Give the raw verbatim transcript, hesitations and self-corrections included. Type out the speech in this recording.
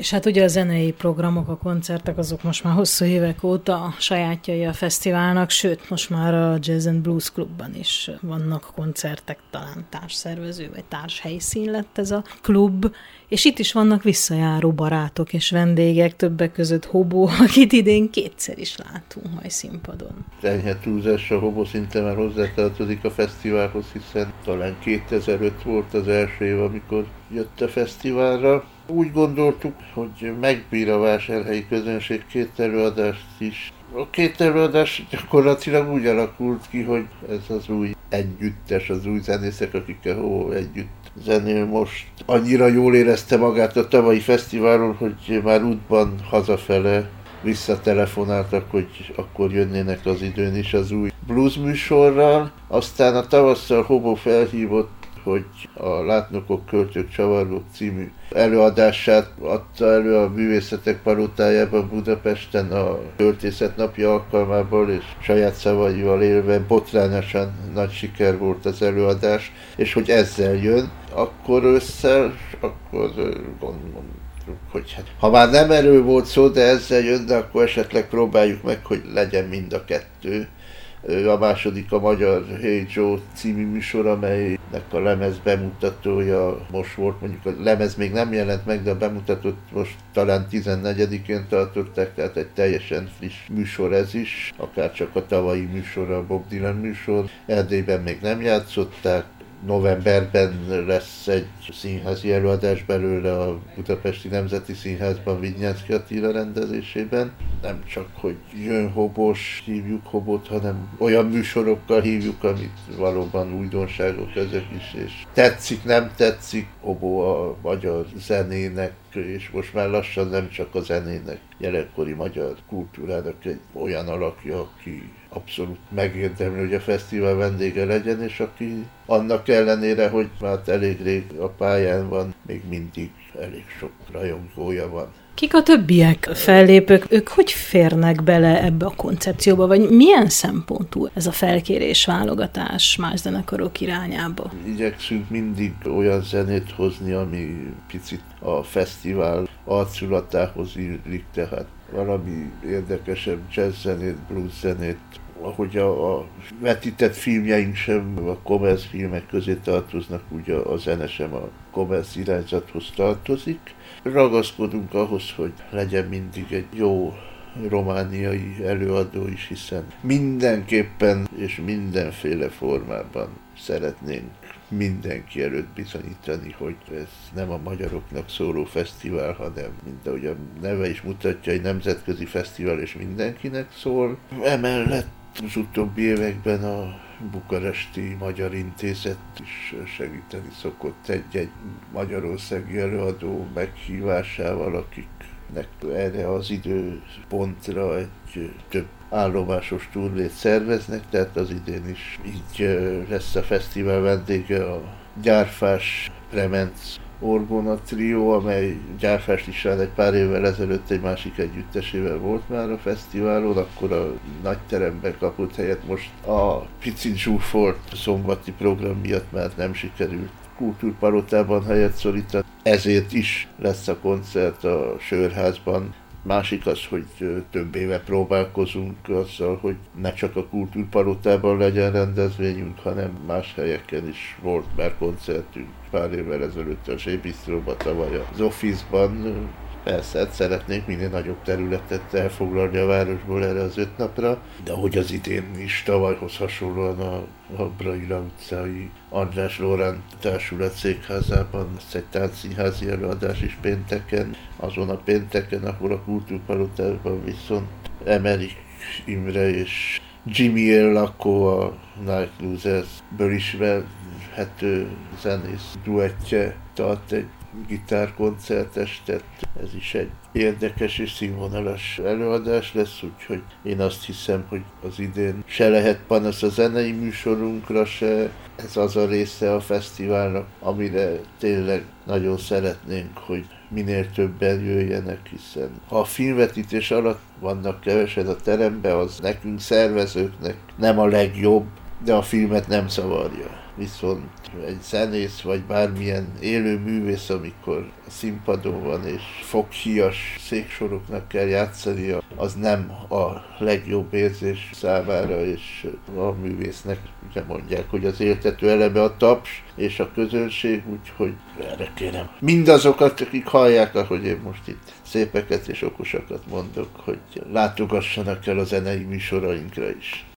És hát ugye a zenei programok, a koncertek azok most már hosszú évek óta a sajátjai a fesztiválnak, sőt most már a Jazz and Blues Klubban is vannak koncertek, talán társszervező vagy társhelyszín lett ez a klub, és itt is vannak visszajáró barátok és vendégek, többek között Hobó, akit idén kétszer is látunk majd színpadon. Enyhe túlzás, a Hobó szinte már hozzátartozik a fesztiválhoz, hiszen talán kétezer-öt volt az első év, amikor jött a fesztiválra. Úgy gondoltuk, hogy megbír a vásárhelyi közönség két előadást is. A két előadás gyakorlatilag úgy alakult ki, hogy ez az új együttes, az új zenészek, akikkel Hobó együtt zenél most. Annyira jól érezte magát a tavalyi fesztiválon, hogy már útban hazafele visszatelefonáltak, hogy akkor jönnének az időn is az új blues műsorral. Aztán a tavasszal Hobó felhívott, hogy a Látnokok, Költők, Csavargók című előadását adta elő a Művészetek Palótájában Budapesten a Költészet Napja alkalmából, és saját szavaival élve botrányosan nagy siker volt az előadás, és hogy ezzel jön, akkor ősszel, akkor gondolom, hogy hát, ha már nem erről volt szó, de ezzel jön, de akkor esetleg próbáljuk meg, hogy legyen mind a kettő. A második a Magyar Hey Joe című műsor, amelynek a lemez bemutatója most volt, mondjuk a lemez még nem jelent meg, de a bemutatót most talán tizennegyedikén tartották, tehát egy teljesen friss műsor ez is, akár csak a tavalyi műsor, a Bob Dylan műsor. Erdélyben még nem játszották. Novemberben lesz egy színházi előadás belőle a Budapesti Nemzeti Színházban Vignyánszky Attila rendezésében. Nem csak, hogy jön Hobós, hívjuk Hobót, hanem olyan műsorokkal hívjuk, amit valóban újdonságok ezek is, és tetszik, nem tetszik, Hobó a magyar zenének, és most már lassan nem csak a zenének, jelenkori magyar kultúrának egy olyan alakja, aki abszolút megérdemli, hogy a fesztivál vendége legyen, és aki annak ellenére, hogy már elég rég a pályán van, még mindig elég sok rajongója van. Kik a többiek fellépők? Ők hogy férnek bele ebbe a koncepcióba, vagy milyen szempontú ez a felkérés, válogatás más zenekarok irányába? Igyekszünk mindig olyan zenét hozni, ami picit a fesztivál arculatához illik, tehát valami érdekesebb jazz zenét, blues zenét, ahogy a, a vetített filmjeink sem a commerce filmek közé tartoznak, úgy a, a zene sem a commerce irányzathoz tartozik. Ragaszkodunk ahhoz, hogy legyen mindig egy jó romániai előadó is, hiszen mindenképpen és mindenféle formában szeretnénk mindenki előtt bizonyítani, hogy ez nem a magyaroknak szóló fesztivál, hanem, mint ahogy a neve is mutatja, egy nemzetközi fesztivál és mindenkinek szól. Emellett az utóbbi években a bukaresti Magyar Intézet is segíteni szokott egy-egy magyarországi előadó meghívásával, akiknek erre az időpontra egy több állomásos turnét szerveznek, tehát az idén is így lesz a fesztivál vendége a Gyárfás Premenc Orgona Trio, amely Gyárfást is egy pár évvel ezelőtt egy másik együttesével volt már a fesztiválon, akkor a nagy teremben kapott helyet, most a picit zsúfolt szombati program miatt már nem sikerült Kultúrpalotában helyet szorítani. Ezért is lesz a koncert a Sörházban. Másik az, hogy több éve próbálkozunk azzal, hogy ne csak a Kultúrpalotában legyen rendezvényünk, hanem más helyeken is volt már koncertünk. Pár évvel ezelőtt a Zsébisztróban, tavaly az Office-ban. Persze, hát szeretnénk minél nagyobb területet elfoglalni a városból erre az öt napra, de hogy az idén is tavalyhoz hasonlóan a, a Braila utcai András Lórán Társulat székházában lesz egy táncszínházi előadás is pénteken, azon a pénteken, ahol a Kultúrpalotában viszont Emerik Imre és Jimmy El Lacko, a Night Losers-ből ismerhető zenész duettje tart egy gitárkoncertestet. Ez is egy érdekes és színvonalas előadás lesz, úgyhogy én azt hiszem, hogy az idén se lehet panasz a zenei műsorunkra, se ez az a része a fesztiválnak, amire tényleg nagyon szeretnénk, hogy minél többen jöjjenek, hiszen ha a filmvetítés alatt vannak kevesen a teremben, az nekünk szervezőknek nem a legjobb, de a filmet nem zavarja. Viszont egy zenész, vagy bármilyen élő művész, amikor a színpadon van, és foghíjas széksoroknak kell játszania, az nem a legjobb érzés számára, és a művésznek ugye mondják, hogy az éltető eleme a taps és a közönség, úgyhogy erre kérem mindazokat, akik hallják, ahogy én most itt szépeket és okosakat mondok, hogy látogassanak el a zenei műsorainkra is.